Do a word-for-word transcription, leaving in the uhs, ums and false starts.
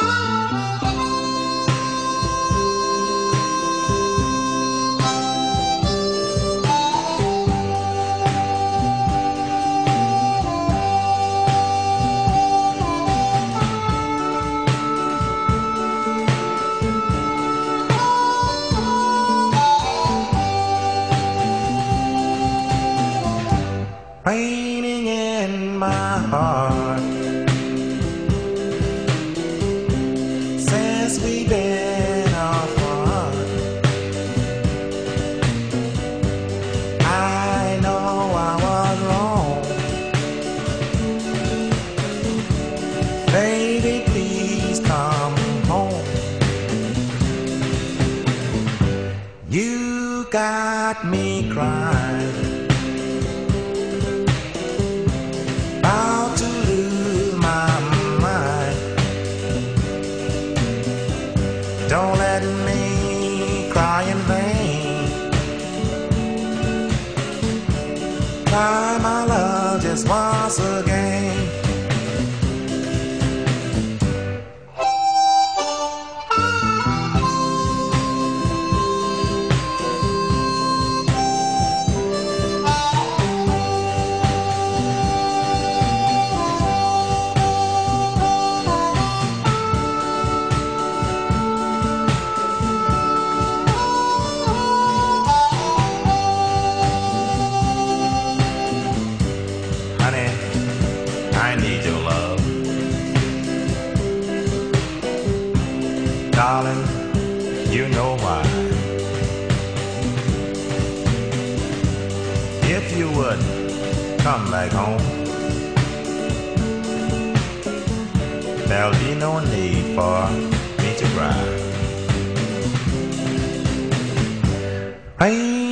Raining in my heart since we've been apart. I know I was wrong. Baby, please come home. You got me crying, about to lose my mind. Don't let me cry in vain. Try my love just once again. Honey, I need your love. Darling, you know why. If you would come back home, there'll be no need for me to cry. Hey.